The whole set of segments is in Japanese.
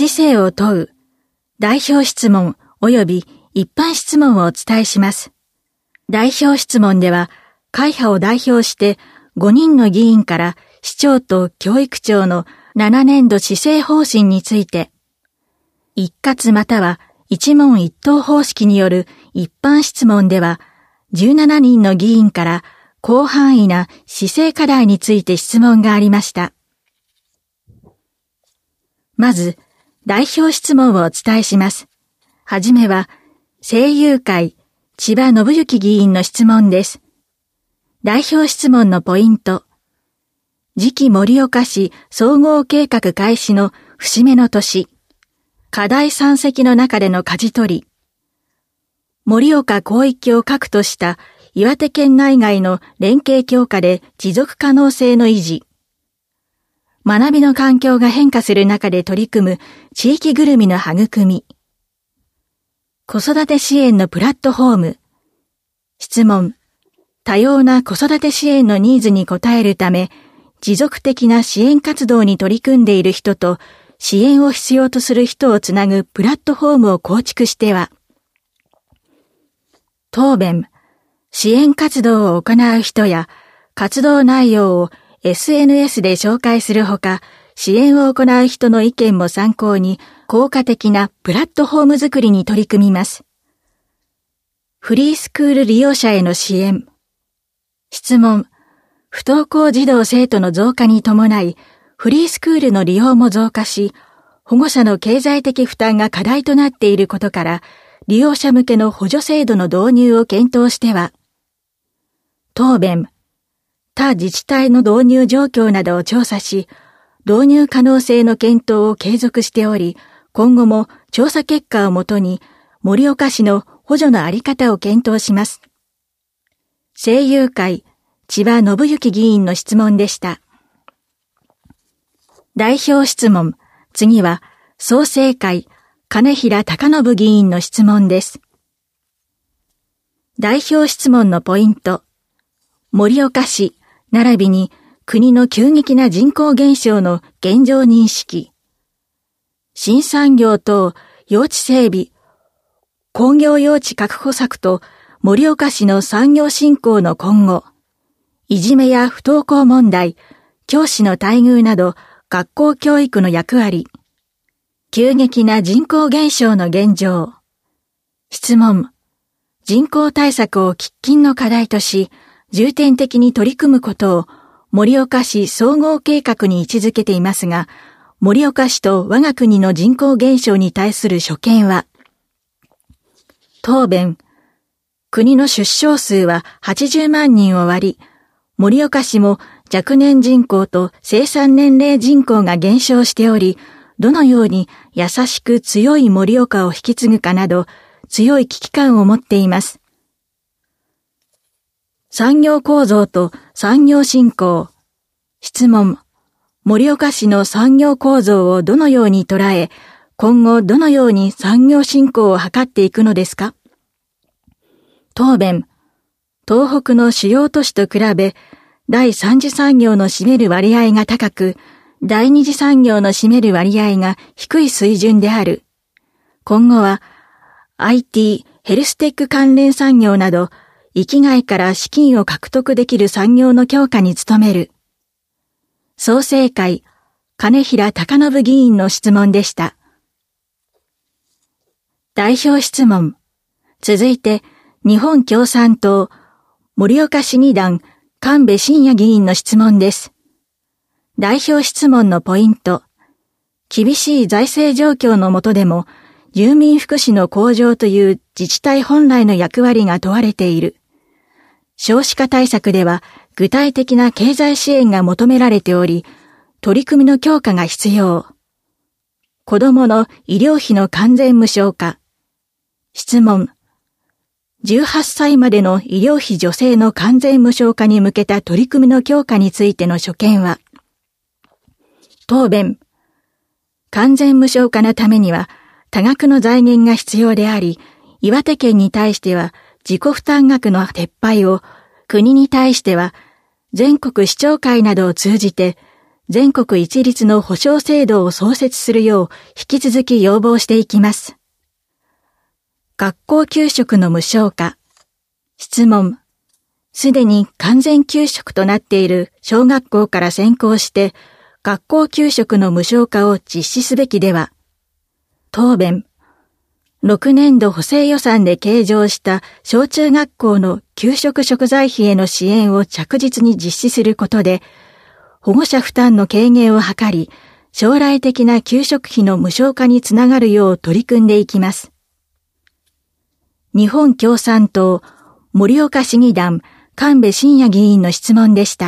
生を問う、代表質問及び一般質問をお伝えします。代表質問では、会派を代表して5人の議員から市長と教育長の7年度施政方針について、一括または一問一答方式による一般質問では、17人の議員から広範囲な市政課題について質問がありました。まず、代表質問をお伝えします。はじめは、政友会、千葉信之議員の質問です。代表質問のポイント。次期盛岡市総合計画開始の節目の年。課題山積の中での舵取り。盛岡広域を核とした岩手県内外の連携強化で持続可能性の維持。学びの環境が変化する中で取り組む地域ぐるみの育み。子育て支援のプラットフォーム。質問。多様な子育て支援のニーズに応えるため、持続的な支援活動に取り組んでいる人と支援を必要とする人をつなぐプラットフォームを構築しては。答弁。支援活動を行う人や活動内容を SNS で紹介するほか、支援を行う人の意見も参考に効果的なプラットフォーム作りに取り組みます。フリースクール利用者への支援。質問。不登校児童生徒の増加に伴い、フリースクールの利用も増加し、保護者の経済的負担が課題となっていることから、利用者向けの補助制度の導入を検討しては。答弁。他自治体の導入状況などを調査し、導入可能性の検討を継続しており、今後も調査結果をもとに、盛岡市の補助のあり方を検討します。政友会、千葉信之議員の質問でした。代表質問、次は、創成会、金平隆信議員の質問です。代表質問のポイント。盛岡市、並びに国の急激な人口減少の現状認識。新産業等用地整備、工業用地確保策と盛岡市の産業振興の今後。いじめや不登校問題、教師の待遇など学校教育の役割。急激な人口減少の現状。質問。人口対策を喫緊の課題とし、重点的に取り組むことを盛岡市総合計画に位置づけていますが、盛岡市と我が国の人口減少に対する所見は。答弁。国の出生数は80万人を割り、盛岡市も若年人口と生産年齢人口が減少しており、どのように優しく強い盛岡を引き継ぐかなど、強い危機感を持っています。産業構造と産業振興。質問。盛岡市の産業構造をどのように捉え、今後どのように産業振興を図っていくのですか？答弁。東北の主要都市と比べ、第三次産業の占める割合が高く、第二次産業の占める割合が低い水準である。今後は、IT、ヘルステック関連産業など、域外から資金を獲得できる産業の強化に努める。創成会、金平隆信議員の質問でした。代表質問。続いて、日本共産党、盛岡市議団、神戸信也議員の質問です。代表質問のポイント。厳しい財政状況の下でも、住民福祉の向上という自治体本来の役割が問われている。少子化対策では具体的な経済支援が求められており、取り組みの強化が必要。子どもの医療費の完全無償化。質問。18歳までの医療費助成の完全無償化に向けた取り組みの強化についての所見は。答弁。完全無償化のためには多額の財源が必要であり、岩手県に対しては自己負担額の撤廃を、国に対しては全国市長会などを通じて全国一律の保障制度を創設するよう引き続き要望していきます。学校給食の無償化。質問。すでに完全給食となっている小学校から先行して学校給食の無償化を実施すべきでは。答弁。6年度補正予算で計上した小中学校の給食食材費への支援を着実に実施することで、保護者負担の軽減を図り、将来的な給食費の無償化につながるよう取り組んでいきます。日本共産党盛岡市議団神戸信也議員の質問でした。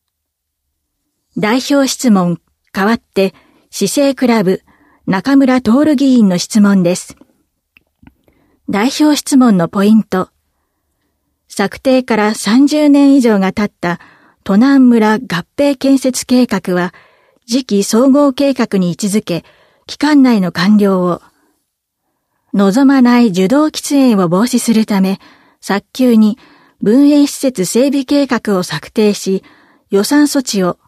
代表質問、代わって市政クラブ中村徹議員の質問です。代表質問のポイント。策定から30年以上が経った都南村合併建設計画は次期総合計画に位置づけ、期間内の完了を。望まない受動喫煙を防止するため、早急に分営施設整備計画を策定し、予算措置を。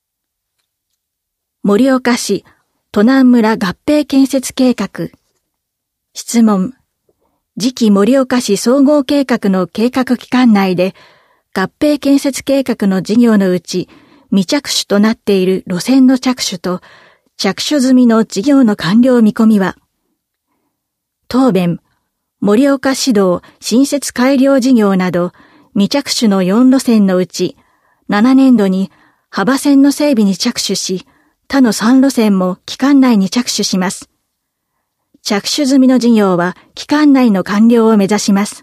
盛岡市都南村合併建設計画。質問。次期盛岡市総合計画の計画期間内で、合併建設計画の事業のうち未着手となっている路線の着手と着手済みの事業の完了見込みは。答弁、盛岡市道新設改良事業など未着手の4路線のうち7年度に幅線の整備に着手し、他の3路線も期間内に着手します。着手済みの事業は期間内の完了を目指します。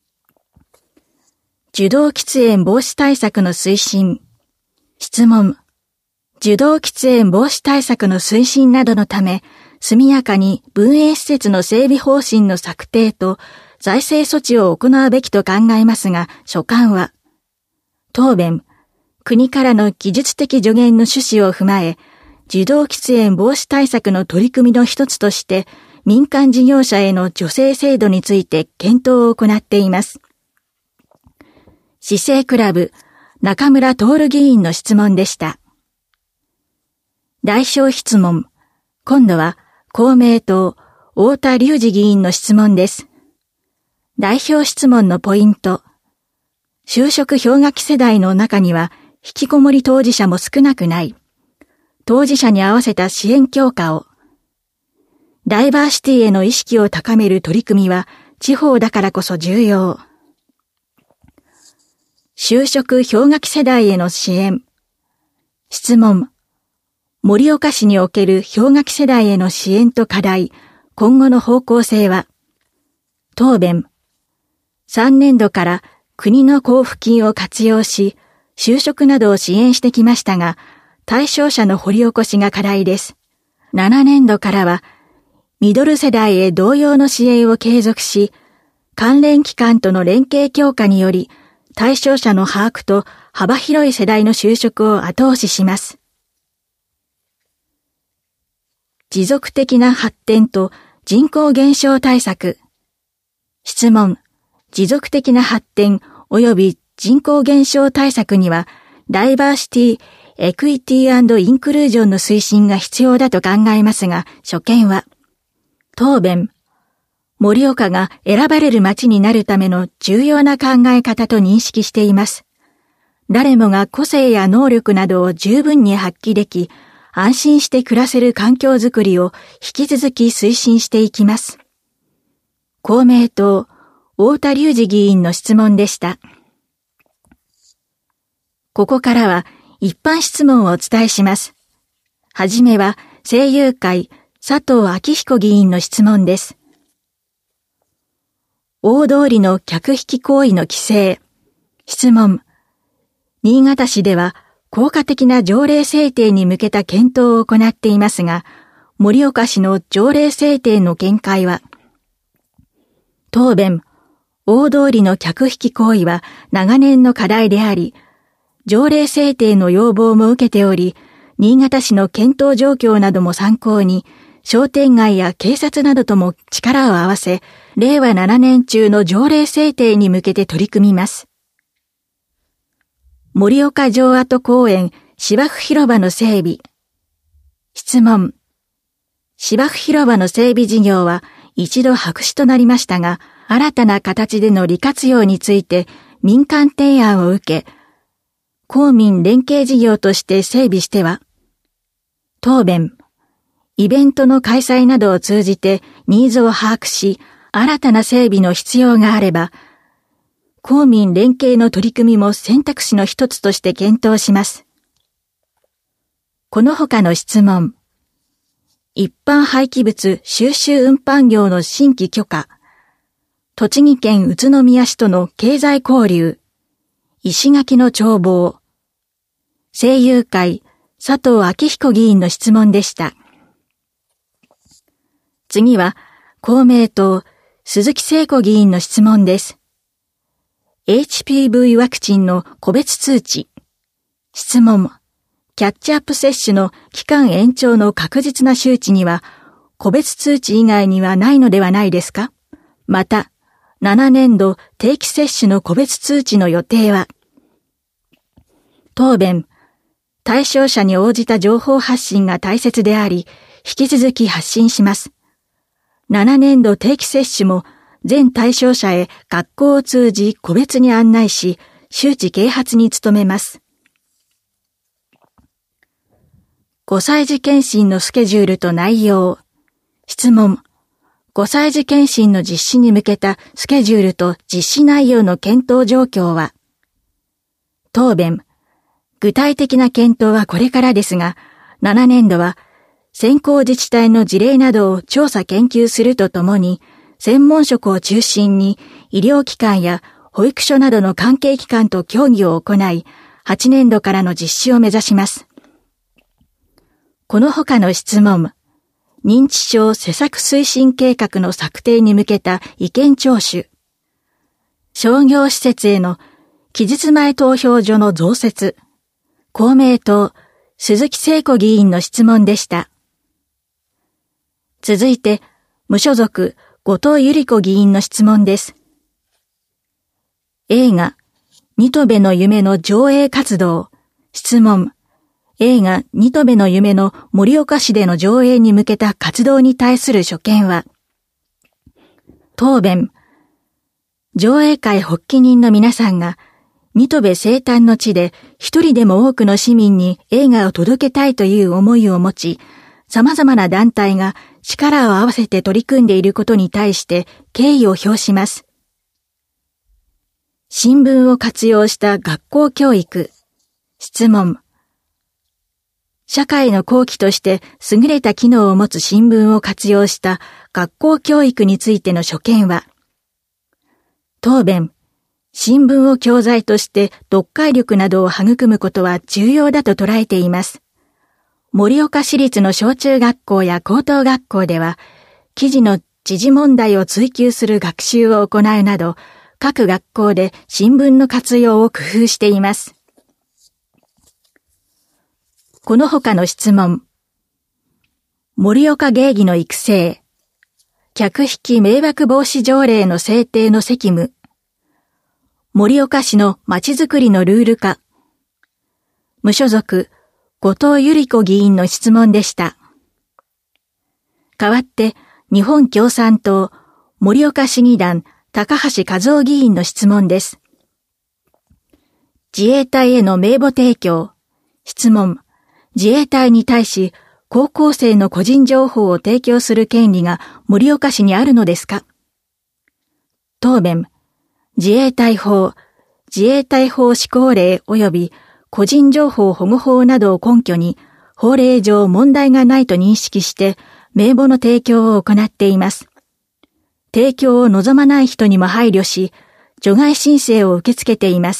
受動喫煙防止対策の推進。質問。受動喫煙防止対策の推進などのため、速やかに分営施設の整備方針の策定と財政措置を行うべきと考えますが、所管は。答弁。国からの技術的助言の趣旨を踏まえ、受動喫煙防止対策の取り組みの一つとして、民間事業者への助成制度について検討を行っています。市政クラブ中村徹議員の質問でした。代表質問。今度は公明党太田隆司議員の質問です。代表質問のポイント。就職氷河期世代の中には引きこもり当事者も少なくない。当事者に合わせた支援強化を。ダイバーシティへの意識を高める取り組みは地方だからこそ重要。就職氷河期世代への支援。質問。盛岡市における氷河期世代への支援と課題、今後の方向性は。答弁。3年度から国の交付金を活用し、就職などを支援してきましたが、対象者の掘り起こしが課題です。7年度からは、ミドル世代へ同様の支援を継続し、関連機関との連携強化により、対象者の把握と幅広い世代の就職を後押しします。持続的な発展と人口減少対策。質問。持続的な発展及び人口減少対策には、ダイバーシティ、エクイティ&インクルージョンの推進が必要だと考えますが、所見は。答弁。盛岡が選ばれる町になるための重要な考え方と認識しています。誰もが個性や能力などを十分に発揮でき、安心して暮らせる環境づくりを引き続き推進していきます。公明党、太田隆司議員の質問でした。ここからは一般質問をお伝えします。はじめは声優会佐藤昭彦議員の質問です。大通りの客引き行為の規制。質問。新潟市では効果的な条例制定に向けた検討を行っていますが、盛岡市の条例制定の見解は。答弁。大通りの客引き行為は長年の課題であり、条例制定の要望も受けており、新潟市の検討状況なども参考に、商店街や警察などとも力を合わせ、令和7年中の条例制定に向けて取り組みます。盛岡城跡公園芝生広場の整備。質問。芝生広場の整備事業は一度白紙となりましたが、新たな形での利活用について民間提案を受け、公民連携事業として整備しては、答弁。イベントの開催などを通じてニーズを把握し、新たな整備の必要があれば、公民連携の取り組みも選択肢の一つとして検討します。この他の質問。一般廃棄物収集運搬業の新規許可。栃木県宇都宮市との経済交流。石垣の眺望。声優会佐藤昭彦議員の質問でした。次は公明党鈴木聖子議員の質問です。HPV ワクチンの個別通知。質問。キャッチアップ接種の期間延長の確実な周知には、個別通知以外にはないのではないですか？また、7年度定期接種の個別通知の予定は？答弁。対象者に応じた情報発信が大切であり、引き続き発信します。7年度定期接種も全対象者へ学校を通じ個別に案内し、周知啓発に努めます。5歳児検診のスケジュールと内容。質問。5歳児検診の実施に向けたスケジュールと実施内容の検討状況は？答弁。具体的な検討はこれからですが、7年度は先行自治体の事例などを調査研究するとともに、専門職を中心に医療機関や保育所などの関係機関と協議を行い、8年度からの実施を目指します。この他の質問。認知症施策推進計画の策定に向けた意見聴取。商業施設への期日前投票所の増設。公明党鈴木聖子議員の質問でした。続いて、無所属後藤百合子議員の質問です。映画、新渡戸の夢の上映活動。質問。映画、新渡戸の夢の盛岡市での上映に向けた活動に対する所見は？答弁。上映会発起人の皆さんが、新渡戸生誕の地で一人でも多くの市民に映画を届けたいという思いを持ち、様々な団体が力を合わせて取り組んでいることに対して敬意を表します。新聞を活用した学校教育。質問。社会の好機として優れた機能を持つ新聞を活用した学校教育についての所見は？答弁。新聞を教材として読解力などを育むことは重要だと捉えています。盛岡市立の小中学校や高等学校では、記事の時事問題を追求する学習を行うなど、各学校で新聞の活用を工夫しています。この他の質問。盛岡芸妓の育成。客引き迷惑防止条例の制定の責務。盛岡市のまちづくりのルール化。無所属、後藤百合子議員の質問でした。代わって、日本共産党、盛岡市議団、高橋和夫議員の質問です。自衛隊への名簿提供。質問。自衛隊に対し、高校生の個人情報を提供する権利が盛岡市にあるのですか？答弁。自衛隊法施行令及び個人情報保護法などを根拠に、法令上問題がないと認識して、名簿の提供を行っています。提供を望まない人にも配慮し、除外申請を受け付けています。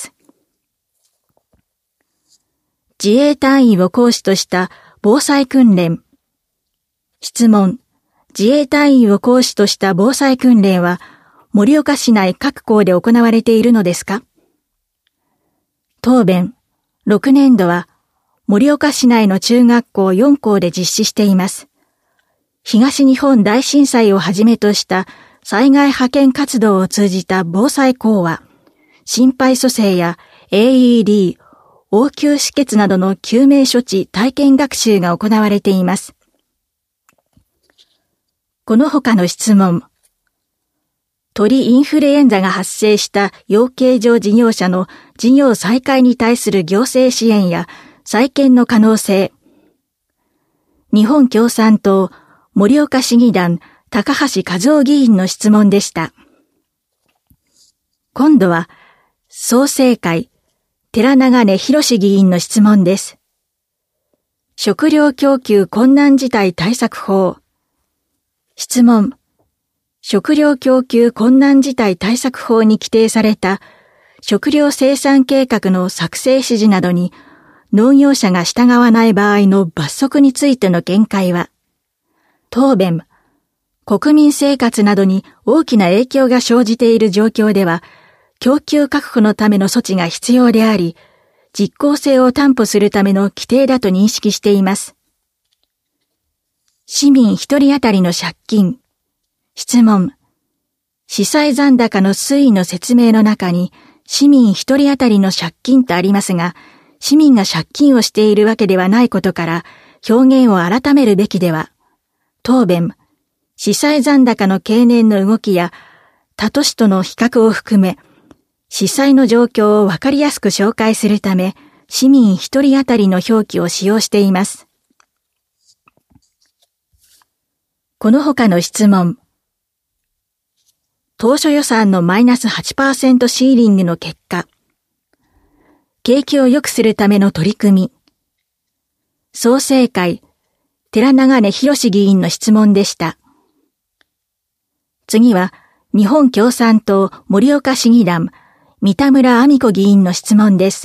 自衛隊員を講師とした防災訓練。質問。自衛隊員を講師とした防災訓練は、盛岡市内各校で行われているのですか？答弁。6年度は、盛岡市内の中学校4校で実施しています。東日本大震災をはじめとした災害派遣活動を通じた防災講話、心肺蘇生や AED、 応急止血などの救命処置体験学習が行われています。この他の質問。鳥インフルエンザが発生した養鶏場事業者の事業再開に対する行政支援や再建の可能性。日本共産党盛岡市議団高橋和夫議員の質問でした。今度は創成会寺永根博議員の質問です。食料供給困難事態対策法。質問。食料供給困難事態対策法に規定された食料生産計画の作成指示などに農業者が従わない場合の罰則についての見解は、答弁、国民生活などに大きな影響が生じている状況では、供給確保のための措置が必要であり、実効性を担保するための規定だと認識しています。市民一人当たりの借金。質問。司債残高の推移の説明の中に、市民一人当たりの借金とありますが、市民が借金をしているわけではないことから、表現を改めるべきでは。答弁。司債残高の経年の動きや、他都市との比較を含め、司債の状況をわかりやすく紹介するため、市民一人当たりの表記を使用しています。この他の質問。当初予算のマイナス 8% シーリングの結果。景気を良くするための取り組み。創成会、寺永根博議員の質問でした。次は、日本共産党盛岡市議団、三田村亜美子議員の質問です。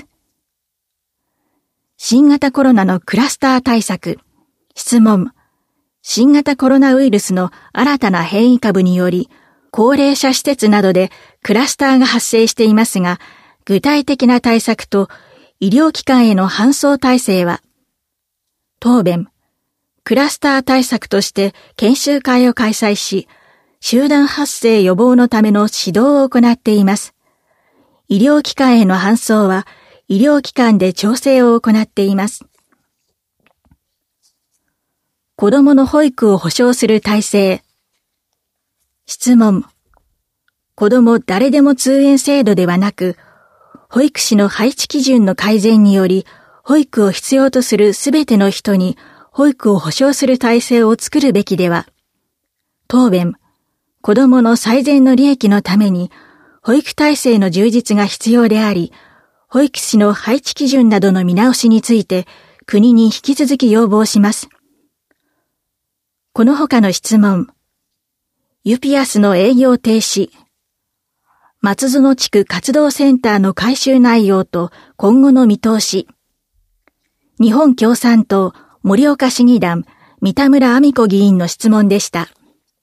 新型コロナのクラスター対策。質問。新型コロナウイルスの新たな変異株により、高齢者施設などでクラスターが発生していますが、具体的な対策と医療機関への搬送体制は、答弁、クラスター対策として研修会を開催し、集団発生予防のための指導を行っています。医療機関への搬送は、医療機関で調整を行っています。子どもの保育を保障する体制。質問。子ども誰でも通園制度ではなく、保育士の配置基準の改善により、保育を必要とするすべての人に保育を保障する体制を作るべきでは。答弁。子どもの最善の利益のために、保育体制の充実が必要であり、保育士の配置基準などの見直しについて、国に引き続き要望します。この他の質問。ユピアスの営業停止。松園地区活動センターの改修内容と今後の見通し。日本共産党盛岡市議団三田村亜美子議員の質問でした。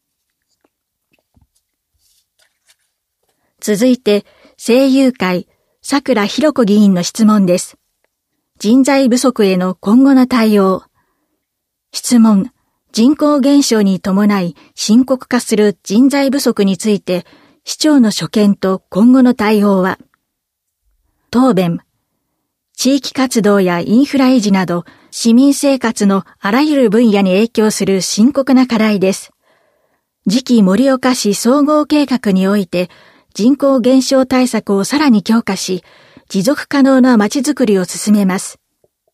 続いて、政友会桜ひ子議員の質問です。人材不足への今後の対応。質問。人口減少に伴い深刻化する人材不足について、市長の所見と今後の対応は。答弁。地域活動やインフラ維持など、市民生活のあらゆる分野に影響する深刻な課題です。次期盛岡市総合計画において、人口減少対策をさらに強化し、持続可能なまちづくりを進めます。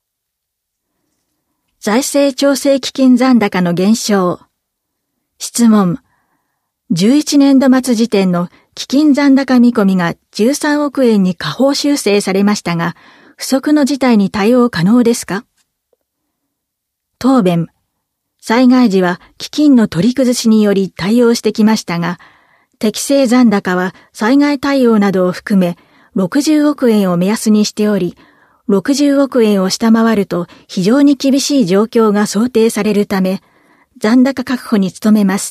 財政調整基金残高の減少。質問。11年度末時点の基金残高見込みが13億円に下方修正されましたが、不測の事態に対応可能ですか？答弁。災害時は基金の取り崩しにより対応してきましたが、適正残高は災害対応などを含め60億円を目安にしており、60億円を下回ると非常に厳しい状況が想定されるため、残高確保に努めます。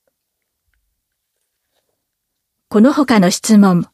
この他の質問。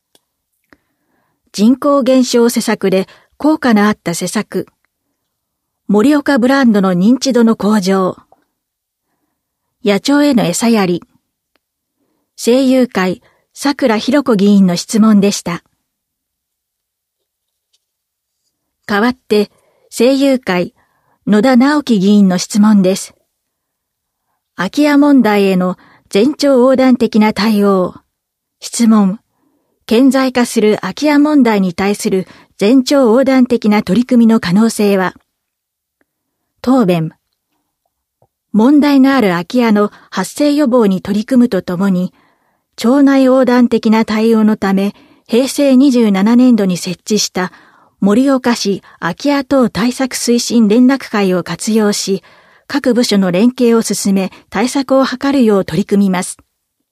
人口減少施策で効果のあった施策。盛岡ブランドの認知度の向上。野鳥への餌やり。政友会桜ひ子議員の質問でした。 代わって、政友会、野田直樹議員の質問です。空き家問題への全庁横断的な対応。質問。顕在化する空き家問題に対する全庁横断的な取り組みの可能性は。答弁。問題のある空き家の発生予防に取り組むとともに、庁内横断的な対応のため、平成27年度に設置した盛岡市空き家等対策推進連絡会を活用し、各部署の連携を進め対策を図るよう取り組みます。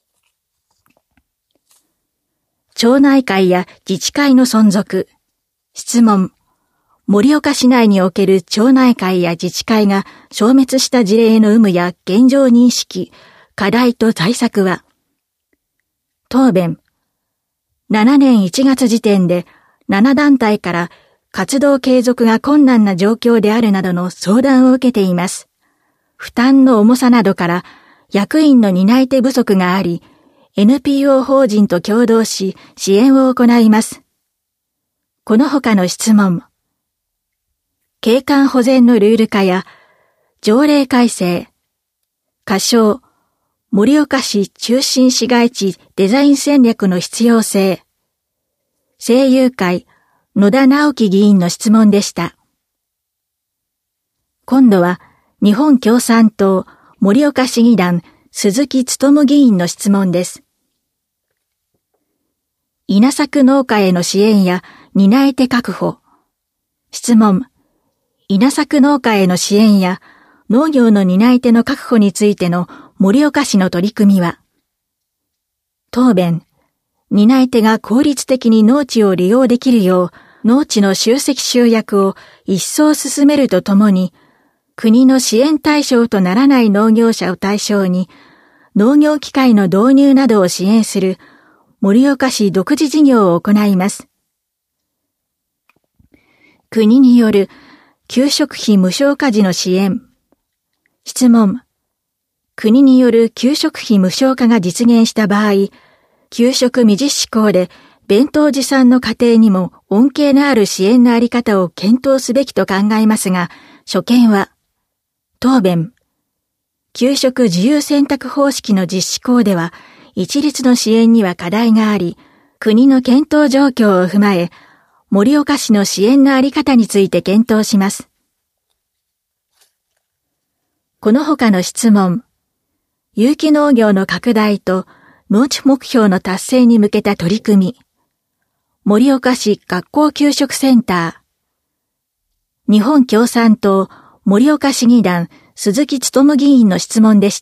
町内会や自治会の存続。質問。盛岡市内における町内会や自治会が消滅した事例の有無や現状認識、課題と対策は。答弁。7年1月時点で7団体から活動継続が困難な状況であるなどの相談を受けています。負担の重さなどから役員の担い手不足があり、NPO 法人と共同し支援を行います。この他の質問。景観保全のルール化や条例改正、仮称、盛岡市中心市街地デザイン戦略の必要性。政友会、野田直樹議員の質問でした。今度は、日本共産党盛岡市議団鈴木勉議員の質問です。稲作農家への支援や担い手確保。質問。稲作農家への支援や農業の担い手の確保についての盛岡市の取り組みは。答弁。担い手が効率的に農地を利用できるよう農地の集積集約を一層進めるとともに、国の支援対象とならない農業者を対象に農業機械の導入などを支援する盛岡市独自事業を行います。国による給食費無償化時の支援。質問。国による給食費無償化が実現した場合、給食未実施校で弁当持参の家庭にも恩恵のある支援のあり方を検討すべきと考えますが、所見は。答弁。給食自由選択方式の実施校では、一律の支援には課題があり、国の検討状況を踏まえ、盛岡市の支援のあり方について検討します。この他の質問。有機農業の拡大と農地目標の達成に向けた取り組み。盛岡市学校給食センター。日本共産党盛岡市議団鈴木勉議員の質問でした。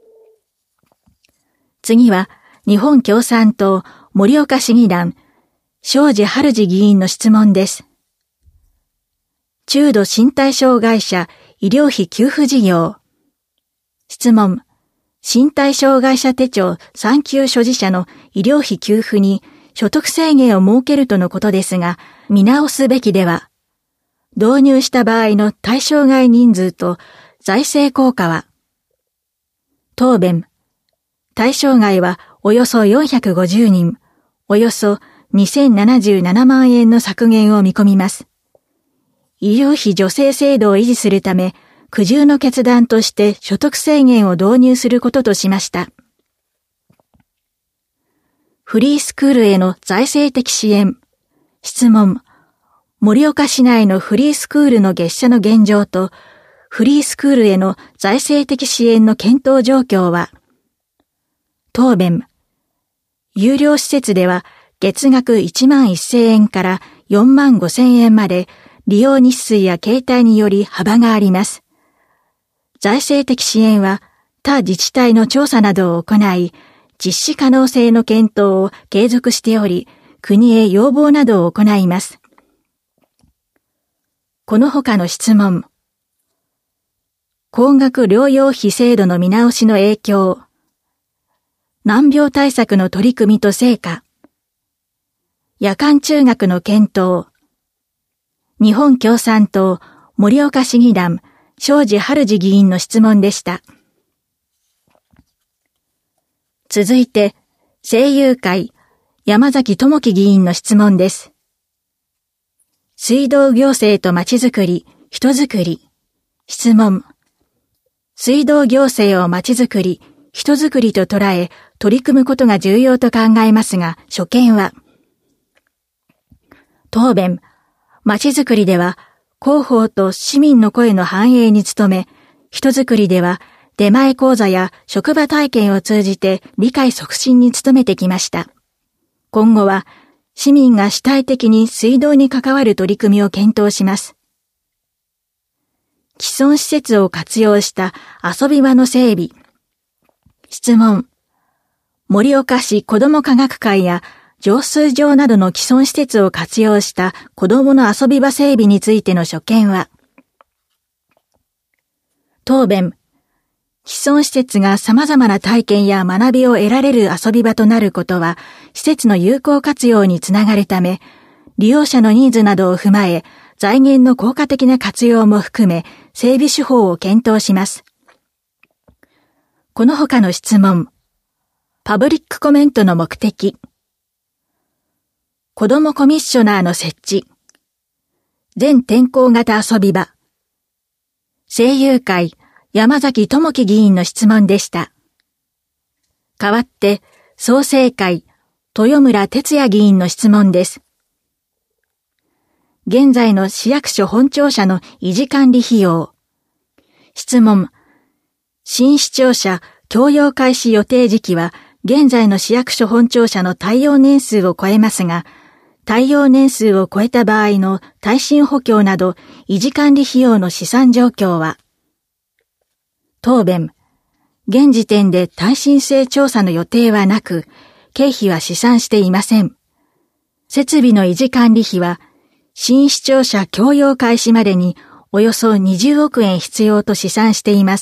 次は日本共産党盛岡市議団庄司春司議員の質問です。中度身体障害者医療費給付事業。質問。身体障害者手帳3級所持者の医療費給付に所得制限を設けるとのことですが、見直すべきでは。導入した場合の対象外人数と財政効果は。答弁。対象外はおよそ450人、およそ2077万円の削減を見込みます。医療費助成制度を維持するため、苦渋の決断として所得制限を導入することとしました。フリースクールへの財政的支援。質問。盛岡市内のフリースクールの月謝の現状と、フリースクールへの財政的支援の検討状況は。答弁。有料施設では月額1万1000円から4万5000円まで利用日数や形態により幅があります。財政的支援は他自治体の調査などを行い、実施可能性の検討を継続しており、国へ要望などを行います。この他の質問。高額療養費制度の見直しの影響。難病対策の取り組みと成果。夜間中学の検討。日本共産党盛岡市議団庄司春司議員の質問でした。続いて、政友会山崎智樹議員の質問です。 水道行政とまちづくり、人づくり。質問。水道行政をまちづくり、人づくりと捉え、取り組むことが重要と考えますが、所見は。答弁。まちづくりでは、広報と市民の声の反映に努め、人づくりでは、出前講座や職場体験を通じて理解促進に努めてきました。今後は、市民が主体的に水道に関わる取り組みを検討します。既存施設を活用した遊び場の整備。質問。盛岡市子ども科学会や浄水場などの既存施設を活用した子どもの遊び場整備についての所見は。答弁。既存施設が様々な体験や学びを得られる遊び場となることは、施設の有効活用につながるため、利用者のニーズなどを踏まえ、財源の効果的な活用も含め、整備手法を検討します。この他の質問。パブリックコメントの目的。子どもコミッショナーの設置。全天候型遊び場。声優会、山崎智樹議員の質問でした。代わって、創成会、豊村哲也議員の質問です。現在の市役所本庁舎の維持管理費用。質問。新市庁舎供用開始予定時期は、現在の市役所本庁舎の耐用年数を超えますが、耐用年数を超えた場合の耐震補強など維持管理費用の試算状況は。答弁。現時点で耐震性調査の予定はなく、経費は試算していません。設備の維持管理費は、新市庁舎供用開始までにおよそ20億円必要と試算しています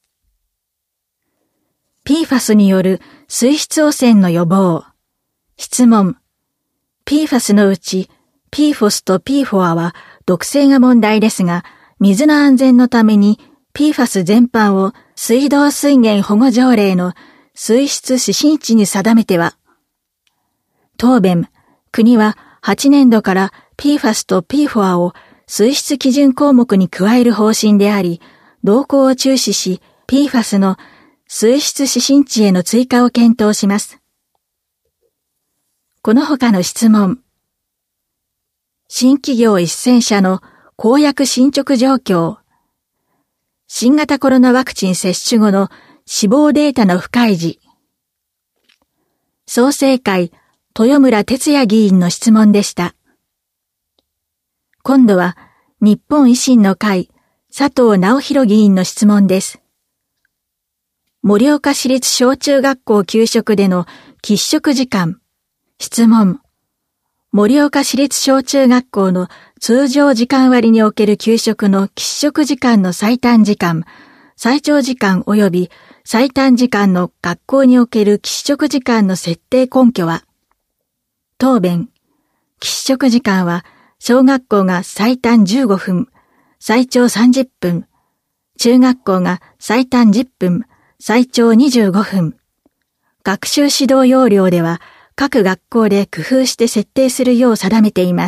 。PFAS による水質汚染の予防。質問。PFAS のうち PFOS と PFOA は毒性が問題ですが、水の安全のためにPFAS 全般を水道水源保護条例の水質指針値に定めては。答弁。国は8年度から PFAS と PFOA を水質基準項目に加える方針であり、動向を注視し PFAS の水質指針値への追加を検討します。この他の質問。新企業1000社の公約進捗状況。新型コロナワクチン接種後の死亡データの不開示。創成会、豊村哲也議員の質問でした。今度は日本維新の会、佐藤直弘議員の質問です。盛岡市立小中学校給食での喫食時間。質問。盛岡市立小中学校の通常時間割における給食の喫食時間の最短時間、最長時間及び最短時間の学校における喫食時間の設定根拠は。答弁。喫食時間は小学校が最短15分、最長30分、中学校が最短10分、最長25分。学習指導要領では各学校で工夫して設定するよう定めています。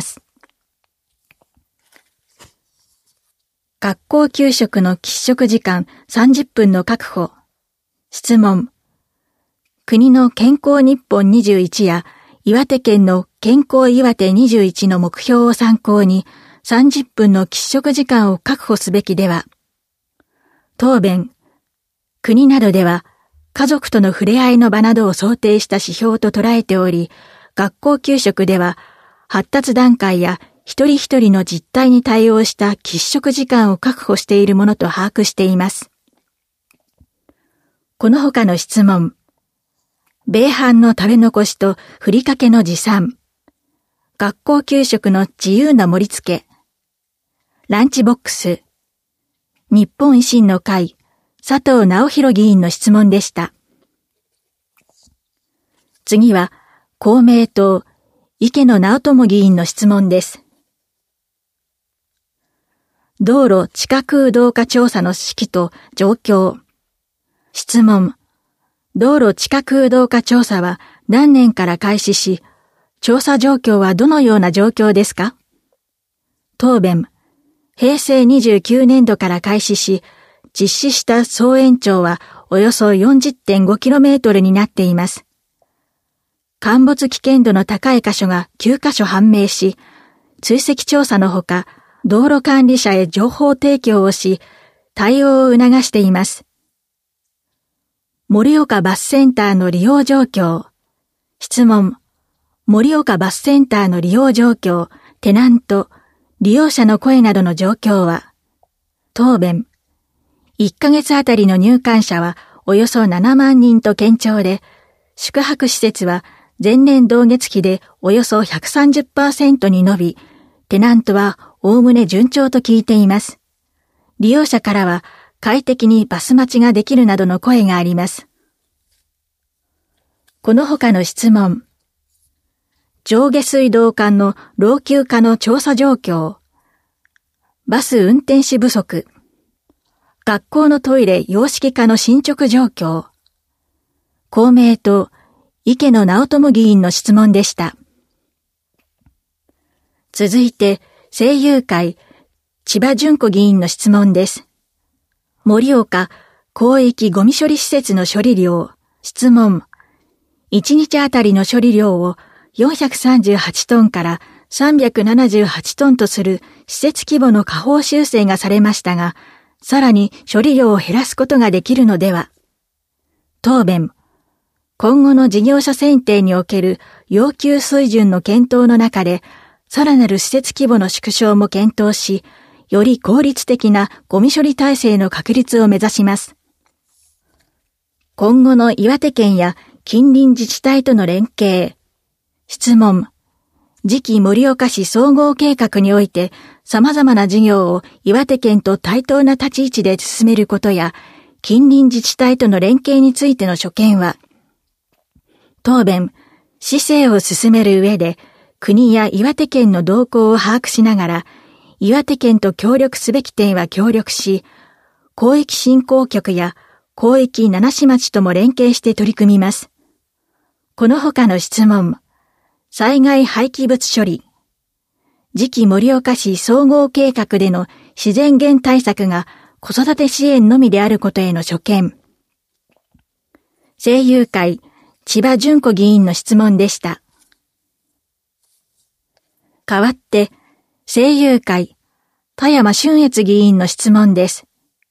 学校給食の喫食時間30分の確保。質問。国の健康日本21や岩手県の健康岩手21の目標を参考に30分の喫食時間を確保すべきでは。答弁。国などでは家族との触れ合いの場などを想定した指標と捉えており、学校給食では発達段階や一人一人の実態に対応した喫食時間を確保しているものと把握しています。この他の質問。米飯の食べ残しとふりかけの持参。学校給食の自由な盛り付け。ランチボックス。日本維新の会、佐藤直弘議員の質問でした。次は、公明党、池野直人議員の質問です。道路地下空洞化調査の指揮と状況。質問。道路地下空洞化調査は何年から開始し、調査状況はどのような状況ですか？ 答弁。平成29年度から開始し、実施した総延長はおよそ 40.5km になっています。陥没危険度の高い箇所が9カ所判明し、追跡調査のほか、道路管理者へ情報提供をし、対応を促しています。盛岡バスセンターの利用状況。質問。盛岡バスセンターの利用状況、テナント、利用者の声などの状況は。答弁。1ヶ月あたりの入館者はおよそ7万人と堅調で、宿泊施設は前年同月期でおよそ 130% に伸び、テナントはおおむね順調と聞いています。利用者からは快適にバス待ちができるなどの声があります。この他の質問。上下水道管の老朽化の調査状況。バス運転士不足。学校のトイレ洋式化の進捗状況。公明党、池野直人議員の質問でした。続いて、政友会、千葉純子議員の質問です。盛岡、広域ゴミ処理施設の処理量。質問。1日あたりの処理量を438トンから378トンとする施設規模の下方修正がされましたが、さらに処理量を減らすことができるのでは。答弁。今後の事業者選定における要求水準の検討の中で、さらなる施設規模の縮小も検討し、より効率的なゴミ処理体制の確立を目指します。今後の岩手県や近隣自治体との連携。質問。次期盛岡市総合計画において様々な事業を岩手県と対等な立ち位置で進めることや、近隣自治体との連携についての所見は。答弁。市政を進める上で、国や岩手県の動向を把握しながら、岩手県と協力すべき点は協力し、広域振興局や広域七市町とも連携して取り組みます。この他の質問。災害廃棄物処理。次期盛岡市総合計画での自然源対策が子育て支援のみであることへの所見。政友会、千葉純子議員の質問でした。代わって、政友会、田山俊悦議員の質問です。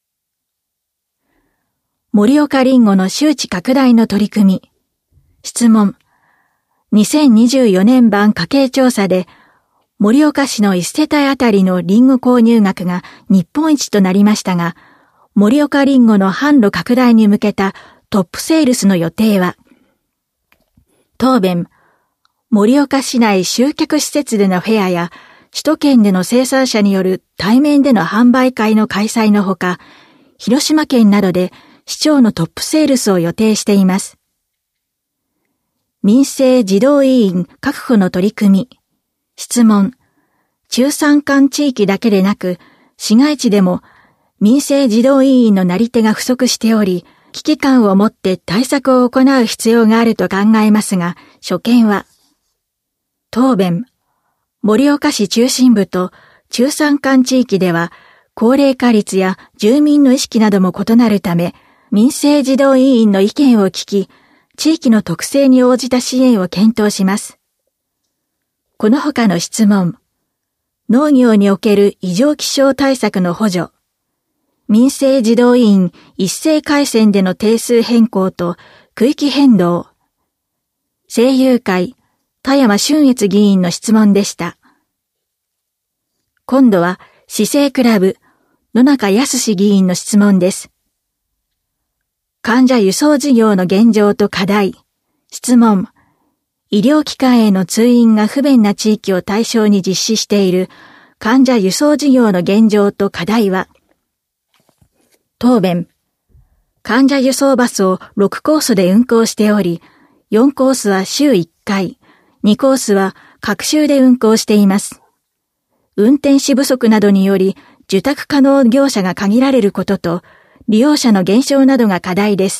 盛岡りんごの周知拡大の取り組み。質問。2024年版家計調査で、盛岡市の1世帯あたりのリンゴ購入額が日本一となりましたが、盛岡りんごの販路拡大に向けたトップセールスの予定は。答弁。盛岡市内集客施設でのフェアや、首都圏での生産者による対面での販売会の開催のほか、広島県などで市長のトップセールスを予定しています。民生児童委員確保の取り組み。質問。中山間地域だけでなく、市街地でも民生児童委員のなり手が不足しており、危機感を持って対策を行う必要があると考えますが、所見は。答弁。盛岡市中心部と中山間地域では、高齢化率や住民の意識なども異なるため、民生児童委員の意見を聞き、地域の特性に応じた支援を検討します。この他の質問。農業における異常気象対策の補助。民生児童委員一斉回線での定数変更と区域変動。政友会、田山俊悦議員の質問でした。今度は市政クラブ、野中康議員の質問です。患者輸送事業の現状と課題。質問。医療機関への通院が不便な地域を対象に実施している患者輸送事業の現状と課題は。答弁。患者輸送バスを6コースで運行しており、4コースは週1回、2コースは各週で運行しています。運転士不足などにより受託可能業者が限られることと、利用者の減少などが課題です。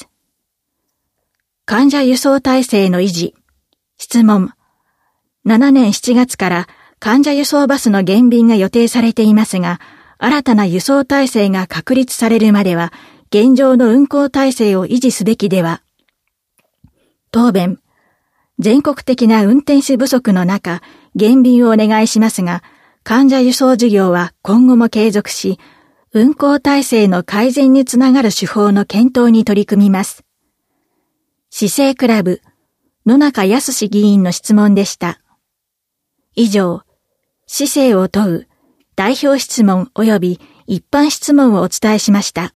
患者輸送体制の維持。質問。7年7月から患者輸送バスの減便が予定されていますが、新たな輸送体制が確立されるまでは、現状の運行体制を維持すべきでは。答弁。全国的な運転手不足の中、減便をお願いしますが、患者輸送事業は今後も継続し、運行体制の改善につながる手法の検討に取り組みます。市政クラブ、野中康議員の質問でした。以上、市政を問う代表質問及び一般質問をお伝えしました。